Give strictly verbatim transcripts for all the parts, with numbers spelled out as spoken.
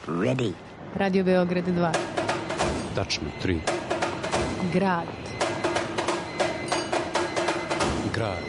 Ready. Radio Beograd dva. Tačno, tri. Grad. Grad.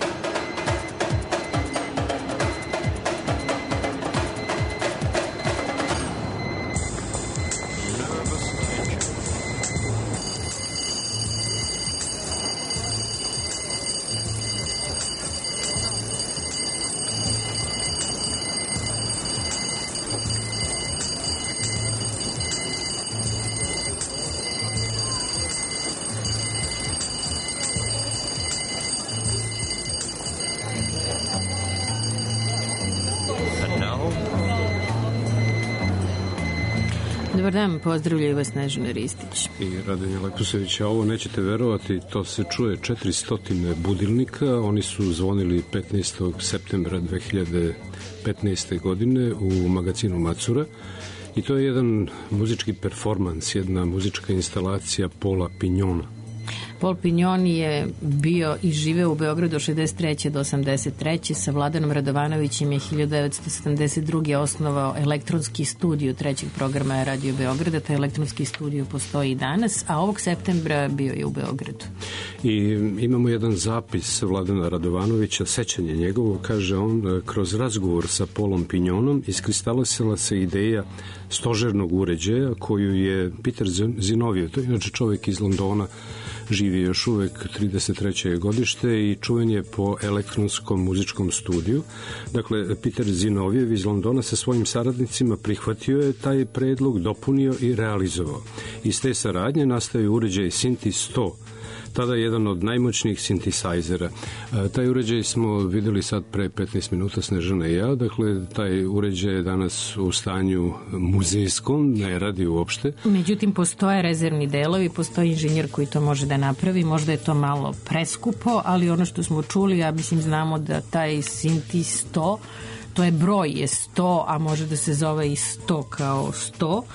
Dobar dan, pozdravljaju vas Snežana Ristić i Radomir Lepusević. A ovo nećete verovati, to se čuje četiristo budilnika. Oni su zvonili petnaestog septembra dve hiljade petnaeste. godine u magazinu Macura i to je jedan muzički performans, jedna muzička instalacija Paula Pignona. Paul Pignon je bio i živeo u Beogradu od šezdeset treće do osamdeset treće Sa Vladanom Radovanovićem je hiljadu devetsto sedamdeset druge osnovao elektronski studio trećeg programa Radio Beograda. Taj elektronski studio postoji i danas, a ovog septembra bio je u Beogradu. I imamo jedan zapis Vladana Radovanovića, sećanje njegovo, kaže on, kroz razgovor sa Paulom Pignonom iskristalisala se ideja stožernog uređaja koju je Peter Zinoviev, to je inače čovjek iz Londona, živi još uvek, trideset treće godište i čuven je po elektronskom muzičkom studiju. Dakle, Peter Zinoviev iz Londona sa svojim saradnicima prihvatio je taj predlog, dopunio i realizovao. Iz te saradnje nastaje uređaj Synthi sto, tada jedan od najmoćnijih sintisajzera. Taj uređaj smo videli sad pre petnaest minuta, Snežana i ja. Dakle, taj uređaj je danas u stanju muzejskom, ne radi uopšte. Međutim, postoje rezervni delovi, postoji inženjer koji to može da napravi. Možda je to malo preskupo, ali ono što smo čuli, ja mislim, znamo da taj Synthi sto, to je broj je sto, a može da se zove i sto kao sto,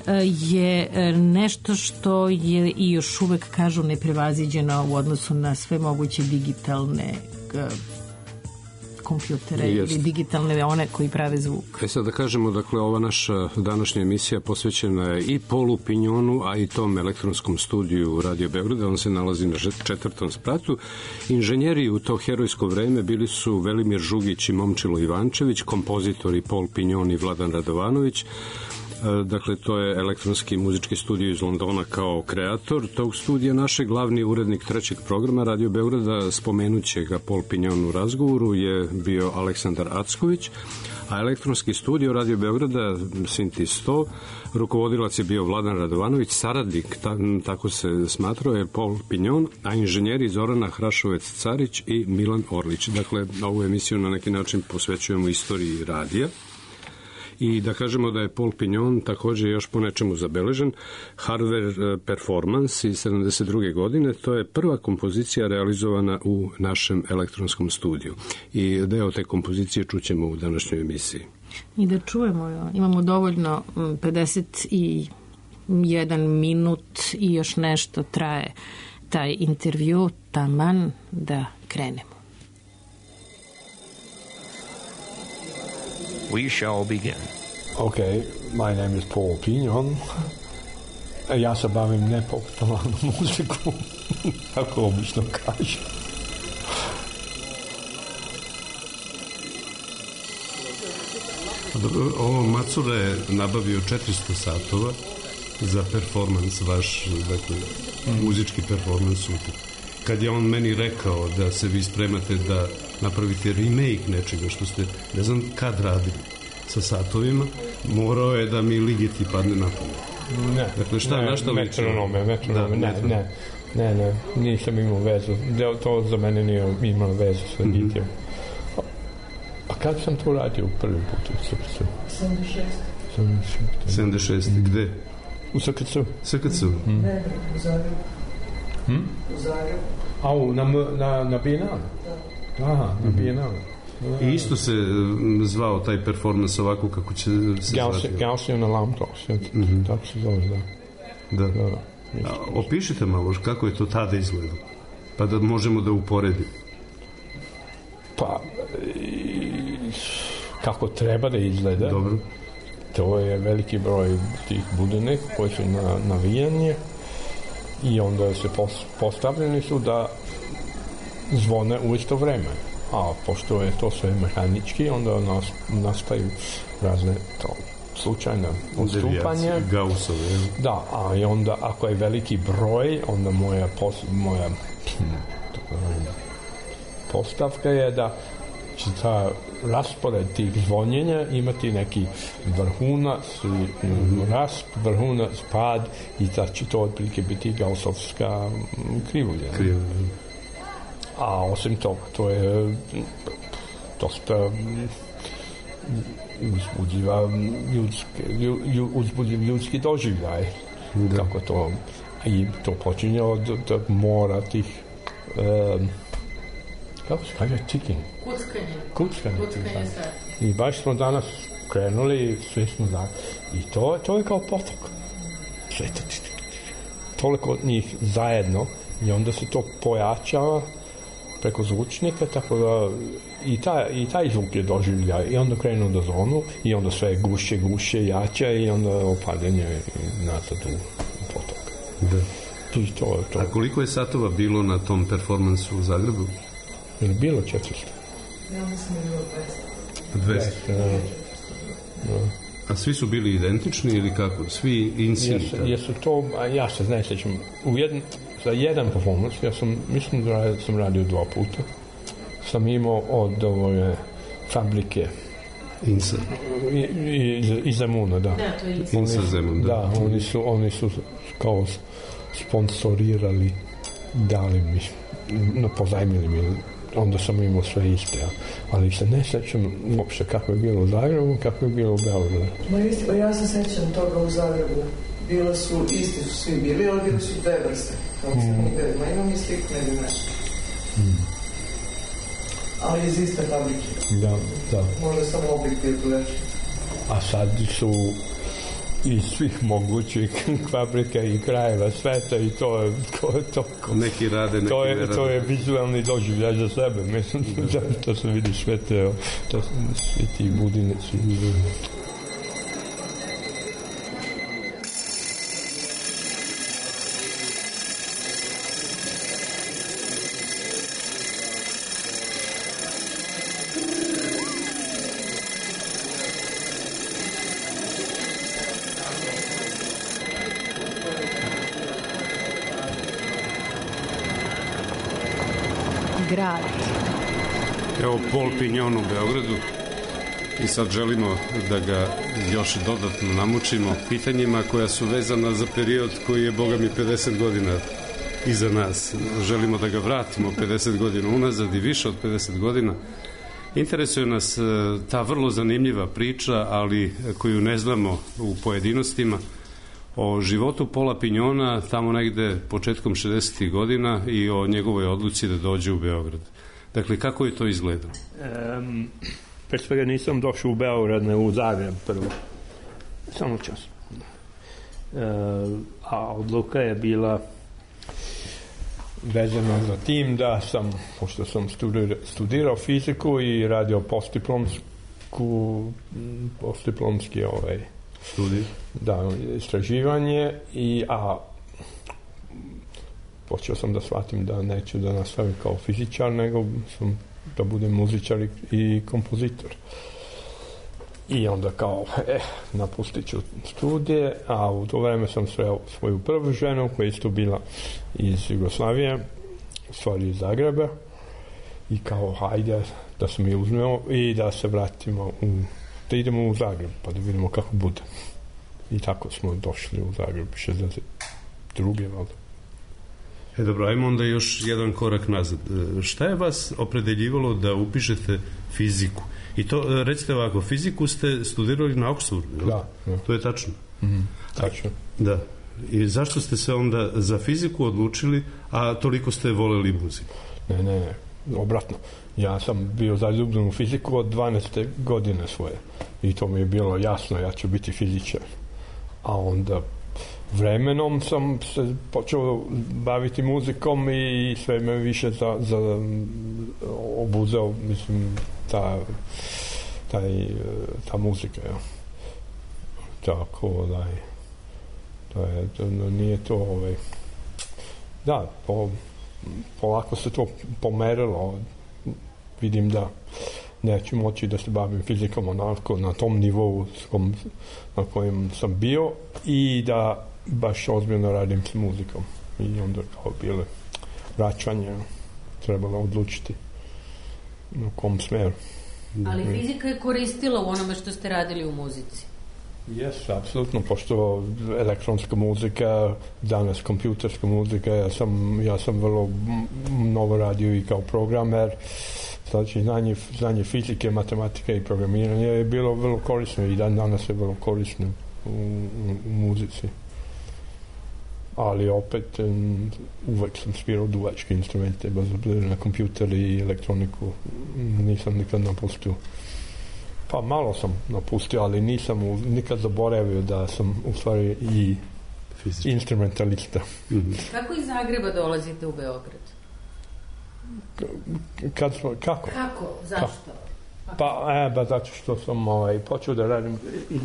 je nešto što je i još uvek, kažu, neprevaziđeno u odnosu na sve moguće digitalne kompjutere ili digitalne one koji prave zvuk. E sad da kažemo, dakle, ova naša današnja emisija posvećena je i Paulu Pignonu, a i tom elektronskom studiju Radio Beograda. On se nalazi na četvrtom spratu. Inženjeri u to herojsko vreme bili su Velimir Žugić i Momčilo Ivančević, kompozitori Paul Pignon i Vladan Radovanović. Dakle, to je elektronski muzički studio iz Londona kao kreator tog studija. Naš glavni urednik trećeg programa Radio Beograda, spomenuće ga Paul Pignon u razgovoru, je bio Aleksandar Acković, a elektronski studio Radio Beograda Synthi sto, rukovodilac je bio Vladan Radovanović, saradnik, ta, tako se smatrao, je Paul Pignon, a inženjeri Zorana Hrašovec-Carić i Milan Orlić. Dakle, ovu emisiju na neki način posvećujemo istoriji radija. I da kažemo da je Paul Pignon također još po nečemu zabeležen. Hardware Performance iz sedamdeset druge godine, to je prva kompozicija realizovana u našem elektronskom studiju. I deo te kompozicije čućemo u današnjoj emisiji. I da čujemo, imamo dovoljno, pedeset jedan minut i još nešto traje taj intervju, taman da krenemo. We shall begin. Okay, my name is Paul Pignon. Ja se bavim nepopularnom muzikom, tako obično kažem. Ovo Macura je nabavio četiristo satova za performans vaš, dakle, mm. muzički performans. Kad je on meni rekao da se vi spremate da napravite remake nečega što ste, ne znam kad radili sa satovima, morao je da mi ligeti padne na pamet. Ne, dakle, šta, ne, na šta metronome, metronome, ne, ne, ne, ne, nisam imao vezu, to za mene nije imalo vezu sa mm-hmm. litijom. A, a kad sam to radio prvi put u S K C? sedamdeset šest. sedamdeset šest. Gde? U S K C. S K C. Mm. Ne, u Zagrebu. Hm? U Zagrebu. A, na, na, na Bienale? Da. Aha, na Bienale. I isto se zvao taj performans ovako kako će se zvati. Gaussian Alarm Clocks, mm-hmm. tako se zove, da. Da. da. A, opišite malo kako je to tada izgledalo, pa da možemo da uporedimo. Pa, kako treba da izgleda. Dobro. to je veliki broj tih budenika koji su na navijanje i onda se postavljeni su da zvone u isto vreme. A pošto je to sve mehanički, onda nas, nastaju razne to slučajne odstupanja. Gaussove. Da, a i onda ako je veliki broj, onda moja, pos, moja postavka je da će ta raspored tih zvonjenja imati neki vrhunac, mm-hmm. rast, vrhunac, pad i da će to otprilike biti gaussovska krivulja. Krivulja. A osim toga, to je dosta uzbudiva ljudski, uzbudiv ljudski doživljaj. Da. Kako to, i to počinje od, od mora tih um, kako se kaže, ticking? Kuckanje. Kuckanje. Kuckanje I baš smo danas krenuli, svi smo da. I to, to je kao potok. Sve to, toliko od njih zajedno i onda se to pojačava preko zvučnika, tako da i taj, i taj zvuk je doživljaj i onda krenu do zonu i onda sve gušće, gušće, jače i onda opadanje nazad u potok. Da. I to, to. A koliko je satova bilo na tom performansu u Zagrebu? Je bilo četiristo? Ja mislim je bilo dvesta. dvesta? Da. Da. A svi su bili identični ili kako? Svi insinita? Jesu, jesu to, a ja se ne sjećam, u jedan, za jedan performans, ja sam, mislim da sam radio dva puta, sam imao od ove fabrike Insa. Iz Zemuna, da. Da, to je Insa. Insa Zemun, da. Da, oni su, oni su kao sponsorirali, dali mi, no, pozajmili mi, onda sam imao sve iste, ali se ne sjećam uopšte kako je bilo u Zagrebu, kako je bilo u Beogradu. Ma isti, ja se sjećam toga u Zagrebu. Bilo su, isti su svi bili, ali bili su dve vrste. Kao mm. sam ih ma imam i sliku, ne bi nešto. Mm. Ali iz iste fabrike. Da, da. Možda samo oblik bio tu veći. A sad su iz svih mogućih fabrika i krajeva sveta i to je to, to, to neki rade, neki to je, ne rade. To je vizualni doživljaj za sebe, mislim, da, to se vidi sve te, to, svi ti budinici. Grad. Evo Paul Pignon u Beogradu i sad želimo da ga još dodatno namučimo pitanjima koja su vezana za period koji je, boga mi, pedeset godina iza nas. Želimo da ga vratimo pedeset godina unazad i više od pedeset godina. Interesuje nas ta vrlo zanimljiva priča, ali koju ne znamo u pojedinostima, o životu Paula Pignona tamo negde početkom šezdesetih godina i o njegovoj odluci da dođe u Beograd. Dakle, kako je to izgledalo? Um, pre svega nisam došao u Beograd, ne u Zagreb prvo. Samo čas. Uh, a odluka je bila vezana za tim da sam, pošto sam studirao, studirao fiziku i radio postdiplomsku, postdiplomski ovaj, studij. Da, istraživanje i a počeo sam da shvatim da neću da nastavim kao fizičar, nego sam da budem muzičar i, i kompozitor. I onda kao, eh, napustit ću studije, a u to vreme sam sreo svoju prvu ženu koja je isto bila iz Jugoslavije, u stvari iz Zagreba, i kao, hajde da se mi uzmemo i da se vratimo u, da idemo u Zagreb, pa da vidimo kako bude. I tako smo došli u Zagreb šezdeset druge valjda. E dobro, ajmo onda još jedan korak nazad. Šta je vas opredeljivalo da upišete fiziku? I to, recite ovako, fiziku ste studirali na Oxfordu, da, da. To je tačno? Mm, tačno. Da. I zašto ste se onda za fiziku odlučili, a toliko ste voleli muziku? Ne, ne, ne, obratno. Ja sam bio zaljubljen u fiziku od dvanaeste godine svoje. I to mi je bilo jasno, ja ću biti fizičar. A onda vremenom sam se počeo baviti muzikom i sve me više za, za obuzeo, mislim, ta, taj, ta muzika. Ja. tako, ovaj, to je, to, nije to, ovaj, da, po, polako se to pomerilo, vidim da neću moći da se bavim fizikom onako na tom nivou kom, na kojem sam bio i da baš ozbiljno radim s muzikom. I onda kao bile vraćanje, trebalo odlučiti u kom smeru. Ali fizika je koristila u onome što ste radili u muzici? Jes, apsolutno, pošto elektronska muzika, danas kompjuterska muzika, ja sam, ja sam vrlo mnogo radio i kao programer, znači znanje, znanje fizike, matematike i programiranje je bilo vrlo korisno i dan danas je vrlo korisno u, u, u muzici. Ali opet uvek sam svirao duvačke instrumente, bez obzira na kompjuter i elektroniku, nisam nikad napustio. Pa malo sam napustio, ali nisam u, nikad zaboravio da sam u stvari i fizički instrumentalista. Mm-hmm. Kako iz Zagreba dolazite u Beograd? Kad smo, kako? Kako? Zašto? Pa, pa e, ba, zato što sam ovaj, počeo da radim,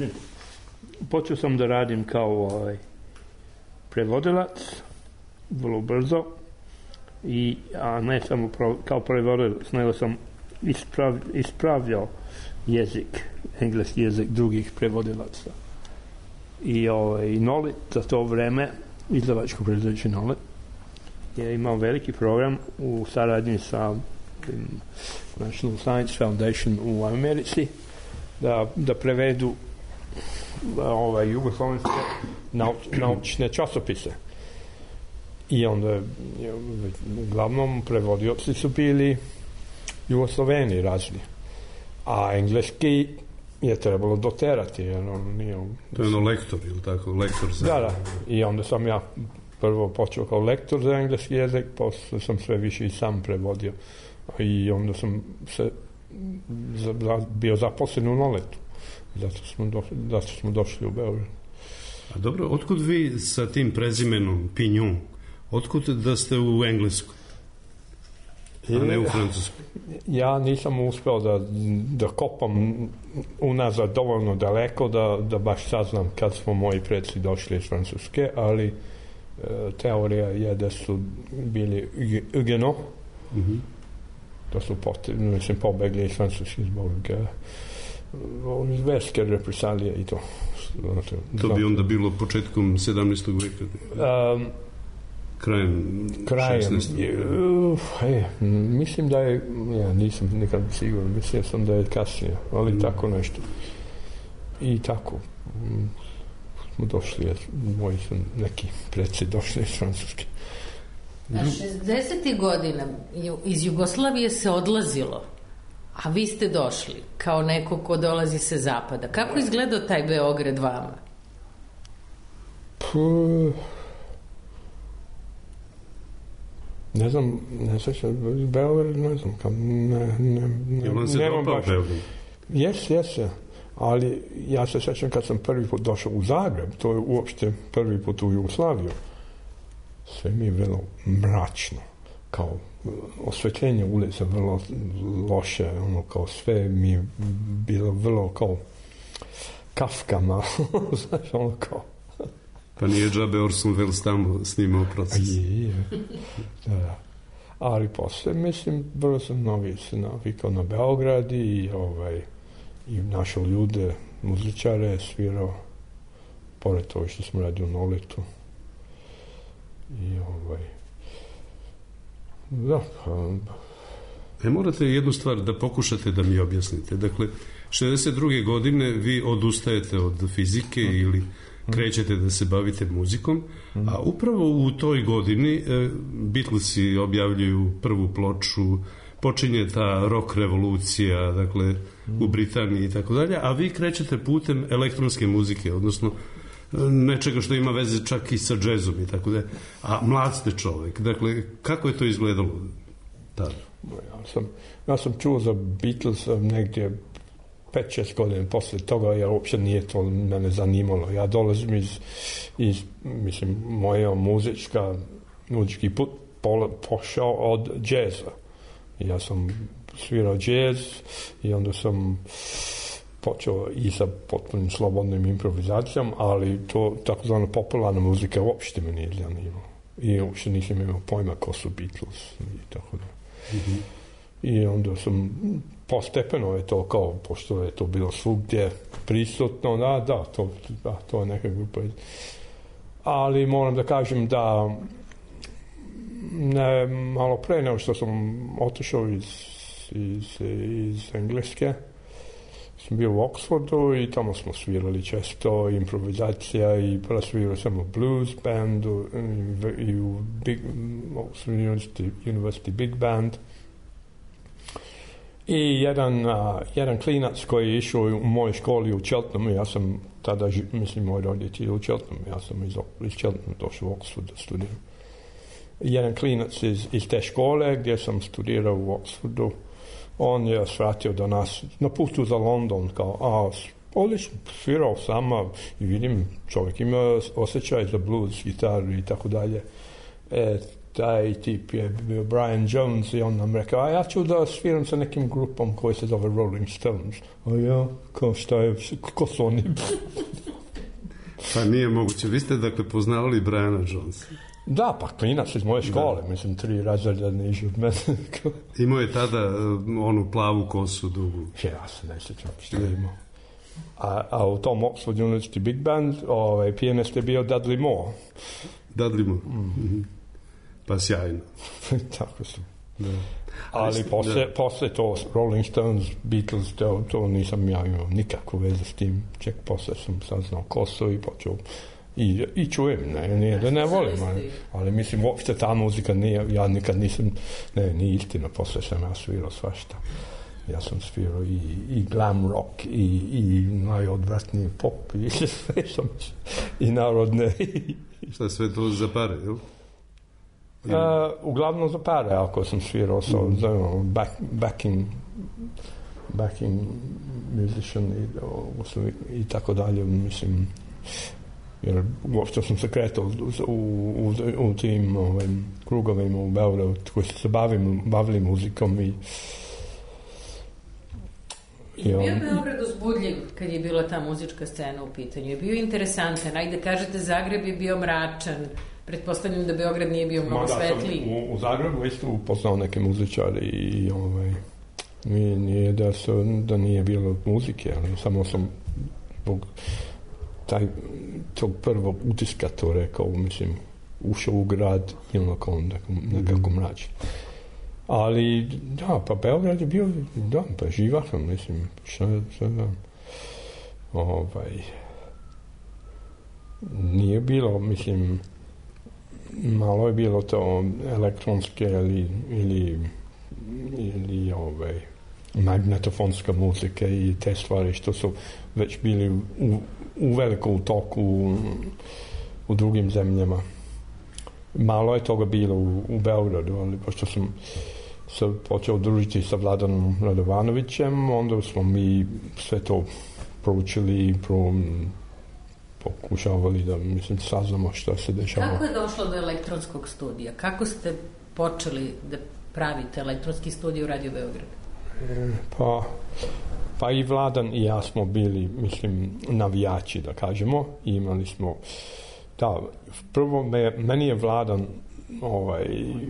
počeo sam da radim kao ovaj, prevodilac, vrlo brzo, i, a ne samo pro, kao prevodilac, nego sam isprav, ispravljao jezik, engleski jezik drugih prevodilaca. I ovaj, Nolit za to vreme, izdavačko preduzeće Nolit, je imao veliki program u saradnji sa um, National Science Foundation u Americi da, da prevedu ovaj, jugoslovenske nauč, naučne časopise. I onda uglavnom prevodioci su bili Jugosloveni razni. A engleski je trebalo doterati, jer on nije... To je ono lektor, ili tako? Lektor za... Da, da. I onda sam ja prvo počeo kao lektor za engleski jezik, posle sam sve više i sam prevodio. I onda sam se za, bio zaposlen u Noletu. Zato smo, do, zato smo došli u Beograd. A dobro, otkud vi sa tim prezimenom Pignon? Otkud da ste u Engleskoj? A ne u Francuskoj? Ja nisam uspeo da, da kopam unazad dovoljno daleko da, da baš saznam kad smo moji preci došli iz Francuske, ali e, teorija je da su bili Huguenot, mm-hmm. da su potrebno, mislim, pobegli iz Francuske zbog onih verske represalije i to. To bi onda bilo početkom sedamnaestog veka? Um, krajem, krajem šesnaestog E, mislim da je, ja nisam nikad siguran, mislim sam da je kasnije, ali mm. tako nešto. I tako smo došli, moji su neki preci došli iz Francuske. A šezdesetih godina iz Jugoslavije se odlazilo, a vi ste došli kao neko ko dolazi sa zapada. Kako izgledao taj Beograd vama? Puh, ne znam, ne svećam, Beograd, ne znam, kam, ne, ne, ne, je on se nemam dopao baš. Beograd? Jes, jes, ali ja se svećam kad sam prvi put došao u Zagreb, to je uopšte prvi put u Jugoslaviju, sve mi je vrlo mračno, kao osvetljenje ulica vrlo loše, ono, kao sve mi je bilo vrlo kao Kafka malo, znaš, ono kao. Pa nije džabe Orson Welles tamo snimao proces. Je, je. Da, da. Ali posle, mislim, vrlo sam novi se navikao na Beograd i, ovaj, i našao ljude, muzičare, svirao, pored toga što smo radili u Noletu. I ovaj... Da, pa... E, morate jednu stvar da pokušate da mi objasnite. Dakle, šezdeset druge godine vi odustajete od fizike mm. ili krećete da se bavite muzikom, mm. a upravo u toj godini e, Beatlesi objavljuju prvu ploču, počinje ta rock revolucija, dakle, mm. u Britaniji i tako dalje, a vi krećete putem elektronske muzike, odnosno nečega što ima veze čak i sa džezom i tako da. A mlad ste čovek. Dakle, kako je to izgledalo tada? Ja sam, ja sam čuo za Beatles negdje pet šest godina posle toga, ja uopće nije to mene zanimalo. Ja dolazim iz, iz mislim, moja muzička, muzički put po, pošao od džeza. Ja sam svirao džez i onda sam počeo i sa potpunim slobodnim improvizacijom, ali to takozvana popularna muzika uopšte me nije zanimala. I uopšte nisam imao pojma ko su Beatles i tako da. Mm-hmm. I onda sam postepeno je to kao, pošto je to bilo svugdje prisutno, da, da, to, da, to je neka grupa. Ali moram da kažem da ne, malo pre nego što sam otišao iz, iz, iz Engleske, sam bio u Oxfordu i tamo smo svirali često improvizacija i svirao sam u blues bandu i u big, University, University Big Band. I jedan, uh, jedan klinac koji je išao u mojoj školi u Cheltenhamu, ja sam tada, mislim, moj roditelj u Cheltenhamu, ja sam iz, iz Cheltenhamu došao u Oxford da studiram. Jedan klinac iz, iz te škole gdje sam studirao u Oxfordu, on je svratio do nas na putu za London, kao, a, odlično, svirao sama i vidim, čovjek ima osjećaj za blues, gitaru i tako dalje. E, taj tip je bio Brian Jones i on nam rekao, a ja ću da sviram sa nekim grupom koji se zove Rolling Stones. A ja, kao šta je, ko su oni? Pa nije moguće, vi ste dakle poznavali Briana Jonesa? Da, pa klinac iz moje škole, da. Mislim, tri razreda niži od mene. Imao je tada onu plavu kosu dugu. Ja se ne sjećam što je imao. A, a u tom Oxford University Big Band ovaj, pijanist je bio Dudley Moore. Dudley Moore. Mm. Mm-hmm. Pa sjajno. Tako su. Da. Ali posle, da. posle to Rolling Stones, Beatles, to, to nisam ja imao nikakvu vezu s tim. Ček posle sam saznao ko su i počeo i, i čujem, ne, nije da ne volim, ali, ali mislim uopšte ta muzika nije, ja nikad nisam, ne, nije istina, posle sam ja svirao svašta. Ja sam svirao i, i glam rock i, i najodvratniji pop i sve sam i narodne. Šta sve to za pare, jel? Uh, uglavnom za pare, ako sam svirao sa mm. so, back, backing backing musician i, o, i tako dalje, mislim, jer uopšte sam se kretao u, u, u tim ovim krugovima u Beogradu koji se bavim, bavili muzikom i Je bio Beograd uzbudljiv kad je bila ta muzička scena u pitanju? Je bio interesantan? Ajde, kažete, Zagreb je bio mračan. Pretpostavljam da Beograd nije bio mnogo svetliji. U, u Zagrebu isto upoznao neke muzičare i ovaj, nije, nije da, su, da nije bilo muzike, ali samo sam zbog taj, tog prvog utiska to rekao, mislim, ušao u grad i onako nekako mračan. Ali, da, pa Beograd je bio, da, pa živahan, mislim, šta, šta da, ovaj, nije bilo, mislim, malo je bilo to elektronske ili, ili, ili ovaj, magnetofonska muzika i te stvari što su već bili u, u veliko u toku u, u drugim zemljama. Malo je toga bilo u, u Beogradu, ali pošto sam se počeo družiti sa Vladanom Radovanovićem, onda smo mi sve to proučili i pro, pokušavali da, mislim, saznamo što se dešava. Kako je došlo do elektronskog studija? Kako ste počeli da pravite elektronski studij u Radio Beograd? Pa, pa i Vladan i ja smo bili, mislim, navijači, da kažemo. I imali smo, da, prvo me, meni je Vladan ovaj,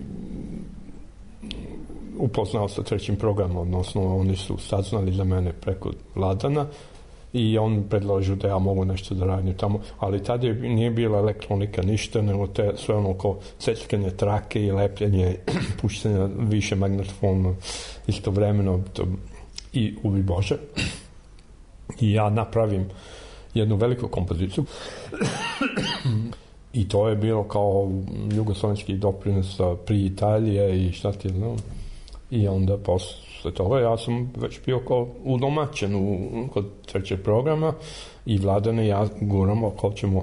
upoznao sa trećim programom, odnosno oni su saznali za mene preko Vladana i on predložio da ja mogu nešto da radim tamo, ali tada je, nije bila elektronika ništa, nego te sve ono ko ceckanje trake i lepljenje, puštanje više magnetofona istovremeno to, i ubi Bože. I ja napravim jednu veliku kompoziciju i to je bilo kao jugoslovenski doprinos pri Italije i šta ti je znam. I onda posle toga ja sam već bio kao udomaćen u, kod trećeg programa i Vladan i ja guramo ko ćemo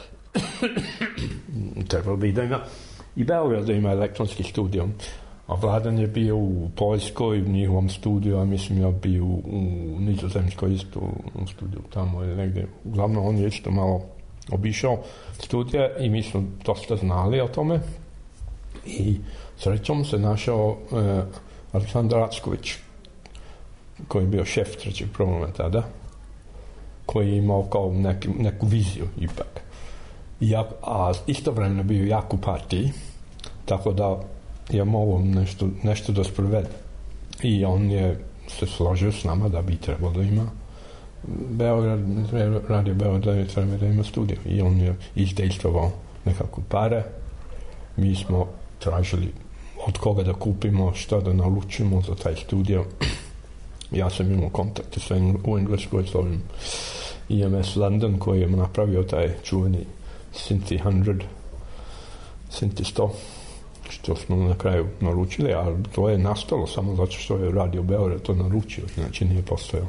trebalo bi da ima i Beograd da ima elektronski studio. A Vladan je bio u Poljskoj, u njihovom studiju, a mislim ja bio u, u Nizozemskoj isto u studiju tamo ili negdje. Uglavnom on je isto malo obišao studije i mi smo dosta znali o tome i srećom se našao e, Aleksandar Acković koji je bio šef trećeg programa tada koji je imao kao neki, neku viziju ipak. Ja, a istovremeno bio jak u partiji, tako da je mogao nešto, nešto da sprovede. I on je se složio s nama da bi trebalo da ima Beograd, radio Beograd je trebalo da ima studiju. I on je izdejstvovao nekako pare. Mi smo tražili od koga da kupimo, šta da naručimo za taj studio. Ja sam imao kontakte sa u Engleskoj s ovim E M S London koji je napravio taj čuveni Synthi sto, Synthi sto, što smo na kraju naručili, a to je nastalo samo zato što je Radio Beograd to naručio, znači nije postojao.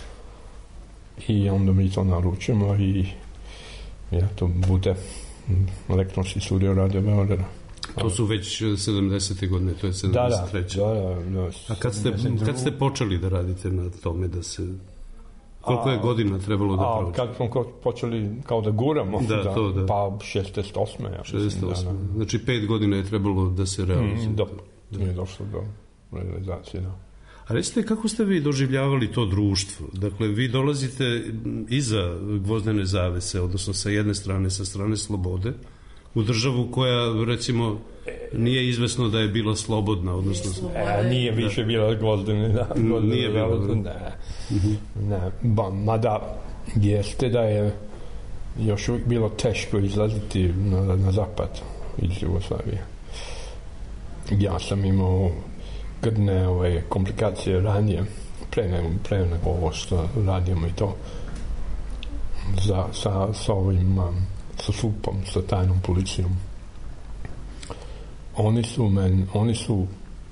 I onda mi to naručimo i ja, to bude elektronski studio Radio Beograda. To su već sedamdesete godine, to je sedamdeset treće. Da, da, da, da. A kad ste, kad ste počeli da radite na tome da se... Koliko je godina trebalo da prođe? Kad smo počeli kao da guramo, da, da, to, da. pa šezdeset osme Ja šezdeset osme Da, da. Znači pet godina je trebalo da se realizuje. Mm, da, da je došlo do realizacije, da. A recite, kako ste vi doživljavali to društvo? Dakle, vi dolazite iza gvozdene zavese, odnosno sa jedne strane, sa strane slobode, u državu koja, recimo, nije izvesno da je bila slobodna, odnosno... E, nije više da. bila gvozdene, da. Gvozdene, nije bilo, da. Ne, mm-hmm. ne. Ba, mada jeste da je još uvijek bilo teško izlaziti na, na zapad iz Jugoslavije. Ja sam imao grdne ove komplikacije ranije, pre nego, pre nego ovo što radimo i to, za, sa, sa ovim... Um, sa supom, sa tajnom policijom. Oni su men, oni su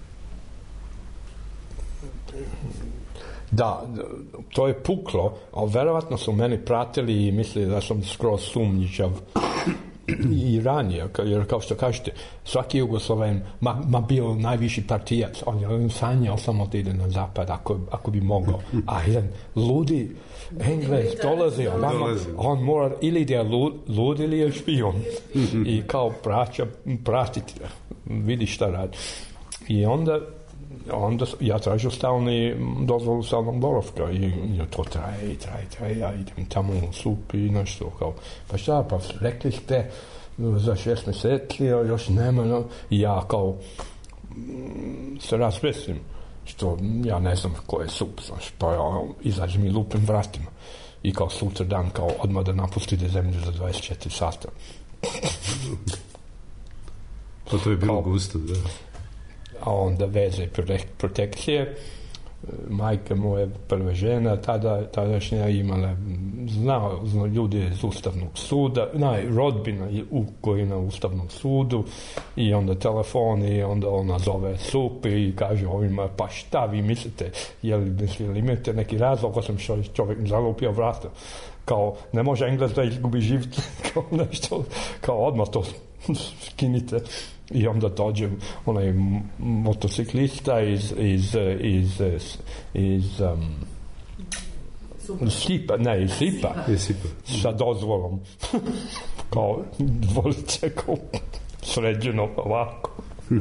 da, to je puklo, ali verovatno su meni pratili i mislili da sam skroz sumnjičav i ranije, jer kao što kažete, svaki Jugoslaven, ma, ma bio najviši partijac, on je sanjao samo da ide na zapad, ako, ako bi mogao. A jedan ludi Englez dolazi, on, on mora ili da je lud, lud ili je špion. I kao praća, pratiti, vidi šta radi. I onda onda ja tražio stalni dozvolu stalnog boravka i, i to traje i traje, traje, ja idem tamo u sup i nešto kao, pa šta, pa rekli ste za šest mjeseci, još nema, no, i ja kao se razvesim, što ja ne znam ko je sup, znaš, pa ja izađem i lupim vratima i kao sutra dan, kao odmah da napustite zemlju za dvadeset četiri sata. Pa to je bilo kao, gusto, da. A onda veze protekcije. Majka moje prva žena tada, tadašnja imala znao, znao ljudi iz Ustavnog suda, naj, rodbina u koji na Ustavnom sudu i onda telefon i onda ona zove sup i kaže ovima, pa šta vi mislite, je li mislili, imate neki razlog, ko sam čovjek zalupio vrata, kao ne može Englez da izgubi živce, kao nešto, kao odmah to skinite. I onda dođe onaj motociklista iz iz, iz, iz um, Sipa, ne, iz Sipa, sa dozvolom. Kao dvolice, kao sređeno ovako.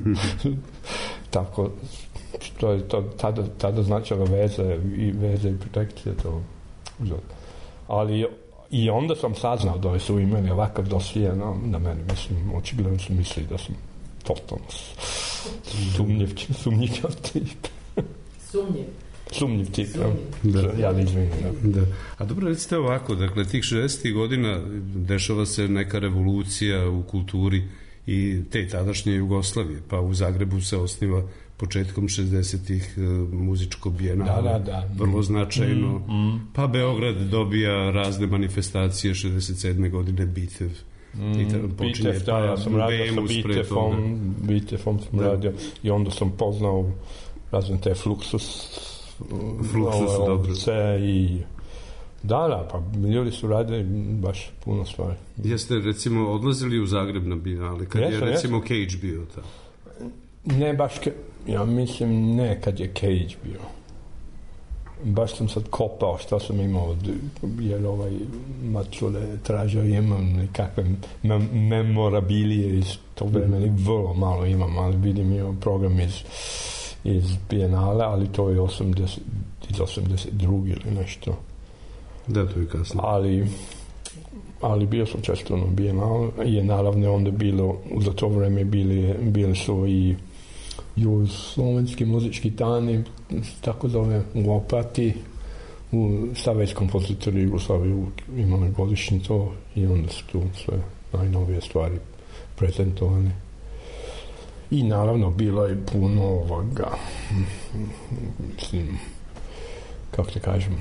Tako, što je to tada, tada značilo veze i veze i protekcije, to ali i onda sam saznao da su imali ovakav dosije na, na meni, mislim, očigledno su mislili da sam totalno sumnjiv, sumnjiv tip. Sumnjiv. Sumnjiv tip, da. Ja ne izvinim. Da. A dobro, recite ovako, dakle, tih šezdesetih godina dešava se neka revolucija u kulturi i te tadašnje Jugoslavije, pa u Zagrebu se osniva početkom šezdesetih muzičko bijenale, da, da, da. vrlo značajno, mm, mm. pa Beograd dobija razne manifestacije, šezdeset sedme godine Bitev, Mm, počinje, Bitev, da, ja sam radio sa Bitefom, Bitefom sam da. radio i onda sam poznao razne te Fluxus, Fluxus, dobro. I da, da, pa ljudi su radili baš puno stvari. Jeste, recimo, odlazili u Zagreb na bijenale, kad jesam, je, recimo, jesam. Cage bio tamo? Ne, baš, ke, ja mislim, ne kad je Cage bio. Baš sam sad kopao što sam imao, jer ovaj Mačule tražio, imam nekakve mem memorabilije iz tog vremena, mm. vrlo malo imam, ali vidim imam program iz, iz Bijenale, ali to je osamdeset, iz osamdeset druge ili nešto. Da, to je kasno. Ali, ali bio sam često na Bienal i naravno onda bilo, za to vreme bili, bili su i jugoslovenski muzički dani, tako zove, u Opatiji, u savez kompozitori Jugoslavije imali godišnji to i onda su tu sve najnovije stvari prezentovane. I naravno bilo je puno ovoga, mislim, kako te kažem,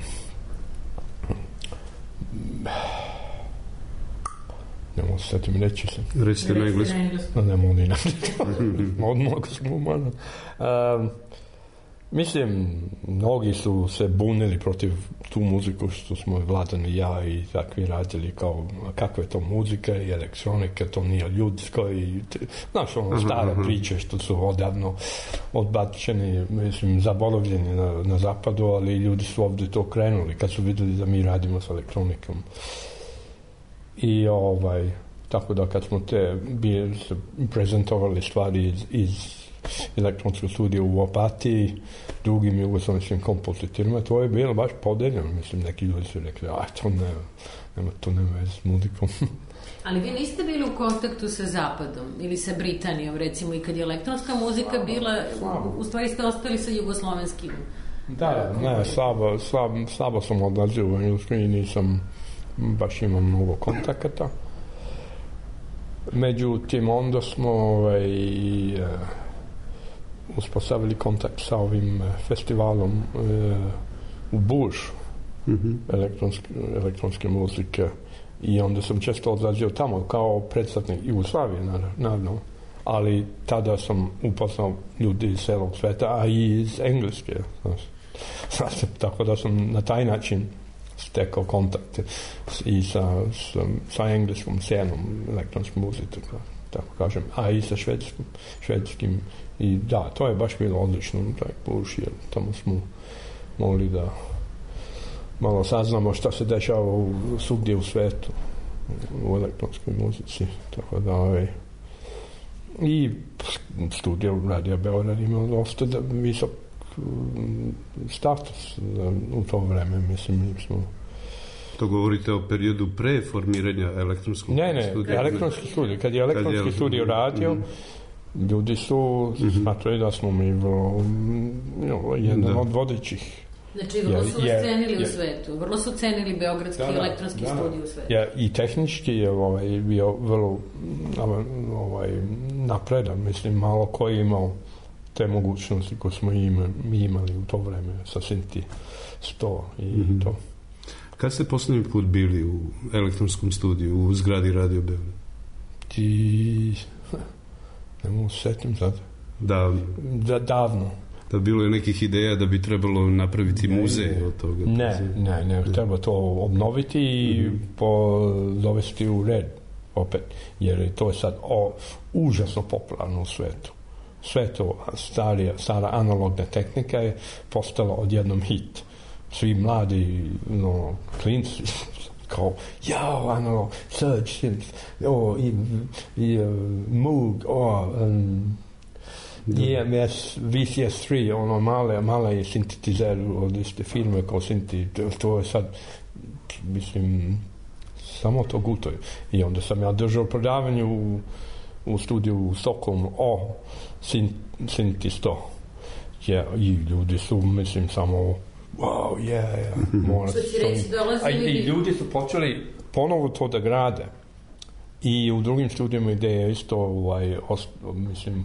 ne mogu se setim reći se. Recite na engleskom. No, ne mogu ni na odmah smo umano. Um, mislim, mnogi su se bunili protiv tu muziku što smo Vladan i ja i takvi radili, kao kakva je to muzika i elektronika, to nije ljudsko i znaš ono stare priče što su odavno odbačeni, mislim, zaboravljeni na, na zapadu, ali ljudi su ovdje to krenuli kad su vidjeli da mi radimo s elektronikom. I ovaj, tako da kad smo te bili, prezentovali stvari iz, iz elektronskog studija u Opatiji drugim jugoslovenskim kompozitorima, to je bilo baš podeljeno. Mislim, neki ljudi su rekli, a to ne, nema, to nema veze s muzikom. Ali vi niste bili u kontaktu sa Zapadom ili sa Britanijom, recimo, i kad je elektronska muzika slabo, bila, slabo. U stvari ste ostali sa jugoslovenskim? Da, ne, slabo, slabo, slabo sam odlazio u Englesku i nisam baš imam mnogo kontakata. Međutim, onda smo ovaj, uh, uspostavili kontakt sa ovim festivalom uh, u Bušu, mm-hmm. elektronske, elektronske muzike, i onda sam često odlazio tamo kao predstavnik Jugoslavije, naravno, ali tada sam upoznao ljudi iz celog sveta, a i iz Engleske. Znači, tako da sam na taj način stekao kontakte i sa, sa, sa engleskom scenom elektronskom muziku, tako kažem, a i sa švedskim, švedskim. I da, to je baš bilo odlično, taj Buš, jer tamo smo mogli da malo saznamo šta se dešava u, svugdje u svetu u elektronskoj muzici, tako da ovaj, i studija u Radio Beograd imao dosta da, visok status u to vreme, mislim, mi smo... To govorite o periodu pre formiranja elektronskog ne, ne, studija? Ne, elektronski studij. Kad je elektronski je... studij radio, mm. ljudi su mm-hmm. smatrali da smo mi vrlo, no, jedan da. od vodećih. Znači, vrlo su vas cenili je, u svetu. Vrlo su cenili beogradski da, elektronski da, studij u svetu. Ja, i tehnički je ovaj, bio vrlo ovaj, napredan. Mislim, malo ko je imao te mogućnosti koje smo imali, mi imali u to vreme sa Sinti sto i mm-hmm. to. Kad ste posljednji put bili u elektronskom studiju u zgradi Radio Beograd? Ti... ne mogu se setim sad. Davno. Da, davno. Da bilo je nekih ideja da bi trebalo napraviti ne, muzej od toga? Ne, ne, ne, treba to obnoviti i mm-hmm. po, dovesti u red opet, jer to je sad o, užasno popularno u svetu. Sve to starija, stara analogna tehnika je postala odjednom hit. Svi mladi no, klinci kao, jao, analog, Surge synth, o, i, i uh, Moog, o, um, E M S, V C S tri, ono male, male je sintetizer od iste firme kao Sinti, to je sad, mislim, samo to gutoju. I onda sam ja držao predavanje u, u studiju u Stockholmu o Sinti sto. Ja, i ljudi su, mislim, samo wow, yeah, yeah. Mora što ti reći, dolazi ljudi... I ljudi su počeli ponovo to da grade. I u drugim studijama gdje je isto, ovaj, ost, mislim,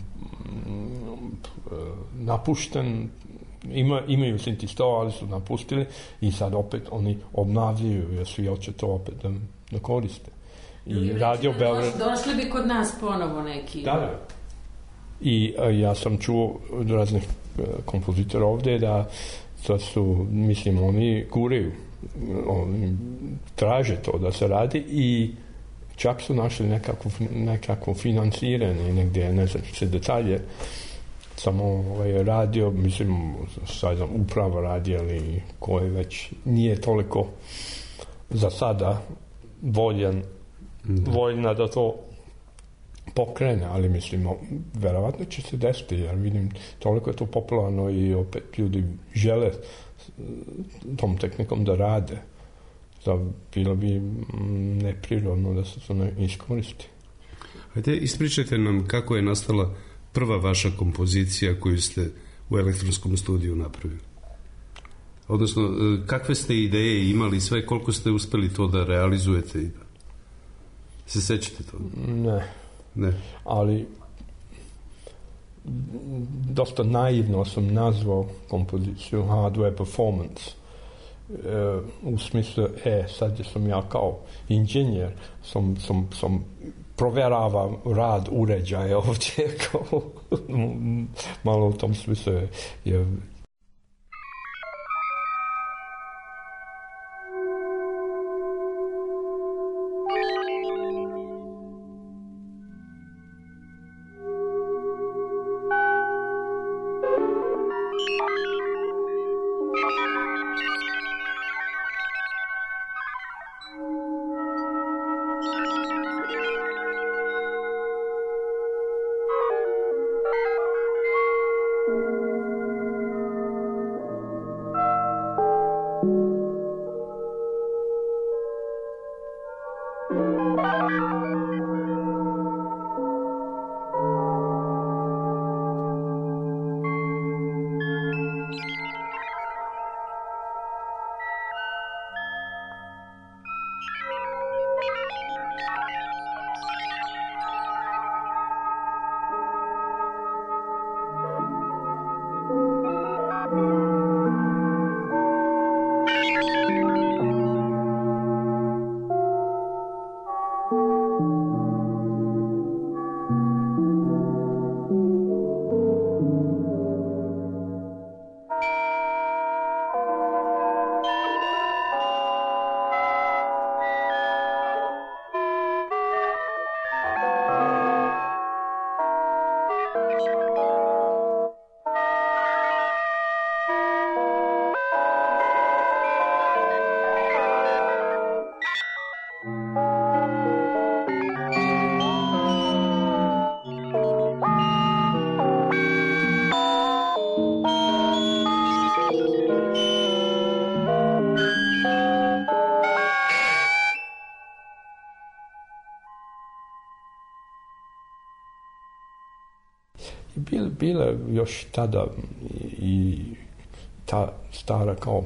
napušten, ima, imaju Sinti sto, ali su napustili i sad opet oni obnavljaju, jer svi hoće to opet da, da koriste. I Radio Beograd... Došli bi kod nas ponovo neki... Da, da. I a, ja sam čuo od raznih kompozitora ovdje da to su, mislim, oni kuraju, oni traže to da se radi i čak su našli nekako, nekako financiranje negdje, ne znam se detalje, samo ovaj, radio, mislim, sad uprava radi, ali koji već nije toliko za sada voljan, da. voljna da to pokrene, ali mislim, verovatno će se desiti, jer vidim, toliko je to popularno i opet ljudi žele tom tehnikom da rade. da bilo bi neprirodno da se to ne iskoristi. Hajde, ispričajte nam kako je nastala prva vaša kompozicija koju ste u elektronskom studiju napravili. Odnosno, kakve ste ideje imali, sve, koliko ste uspeli to da realizujete i da se sećate to? Ne. Ne. Ali dosta naivno sam nazvao kompoziciju Hardware Performance. E, u smislu, e, sad sam ja kao inženjer, sam, sam, sam provjerava rad uređaja ovdje, kao, malo u tom smislu je bila još tada i ta stara kao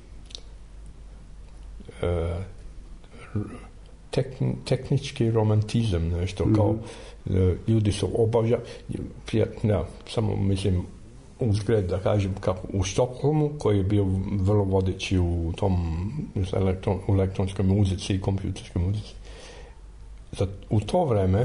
e, tek, tehnički romantizam, nešto mm-hmm. kao e, ljudi su obavlja, ja, samo mislim uzgled da kažem kako u Štokholmu koji je bio vrlo vodeći u tom elektron, u elektronskoj muzici i kompjuterskoj muzici. Za, u to vreme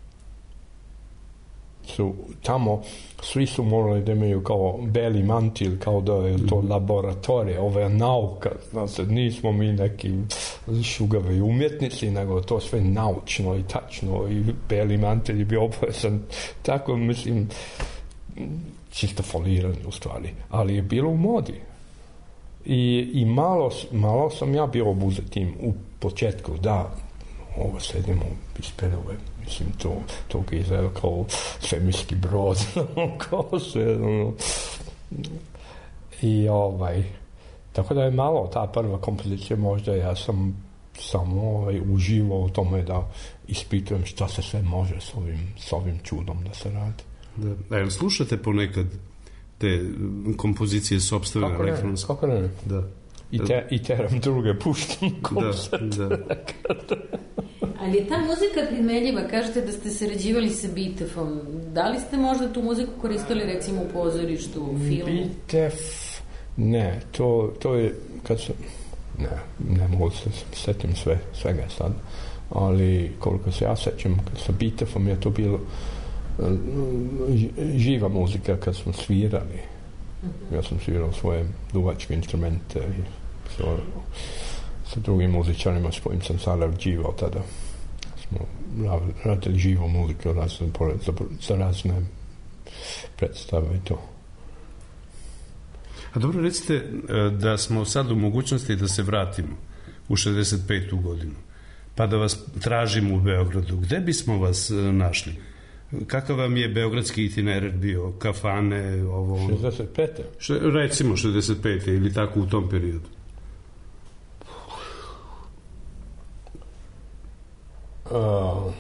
su tamo svi su morali da imaju kao beli mantil, kao da je to laboratorija, ovo je nauka, znači nismo mi neki šugavi umjetnici, nego to sve naučno i tačno i beli mantil je bio obavezan, tako mislim čisto foliranje u stvari, ali je bilo u modi. I, i malo, malo sam ja bio obuzetim u početku, da, ovo sedimo ispred ove, mislim, to, to izgleda kao svemirski brod, kao sve, ono. I ovaj, tako da je malo ta prva kompozicija, možda ja sam samo ovaj, uživao u tome da ispitujem šta se sve može s ovim, s ovim čudom da se radi. Da. A jel slušate ponekad te kompozicije sopstvene elektronske? Kako ne? Da. I, te, i teram druge, puštam koncert. Da, da. Ali je ta muzika primeljiva, kažete da ste sarađivali sa Bitefom. Da li ste možda tu muziku koristili recimo u pozorištu, u filmu? Bitef, ne, to, to je, kad sam, ne, ne mogu se setim sve, svega sad, ali koliko se ja sećam, sa Bitefom je to bilo živa muzika kad smo svirali. Uh-huh. Ja sam svirao svoje duvačke instrumente i sa, sa drugim muzičarima s kojim sam sarađivao tada. Smo radili živu muziku razne, za, za razne predstave i to. A dobro, recite da smo sad u mogućnosti da se vratimo u šezdeset petu godinu, pa da vas tražimo u Beogradu. Gde bismo vas našli? Kakav vam je beogradski itinerar bio? Kafane, ovo... šezdeset pete Še, recimo šezdeset pete ili tako u tom periodu. Uh,